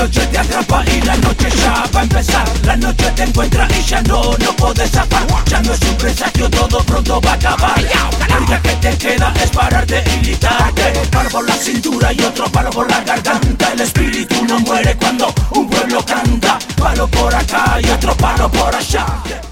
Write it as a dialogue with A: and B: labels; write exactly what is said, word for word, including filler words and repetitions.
A: noche te atrapa y la noche ya va a empezar. La noche te encuentra y ya no, no puedes zafar. Ya no es un presagio, todo pronto va a acabar. La única que te queda es pararte y gritarte. Palo por la cintura y otro palo por la garganta. El espíritu no muere cuando un pueblo canta. Palo por acá y otro palo por allá.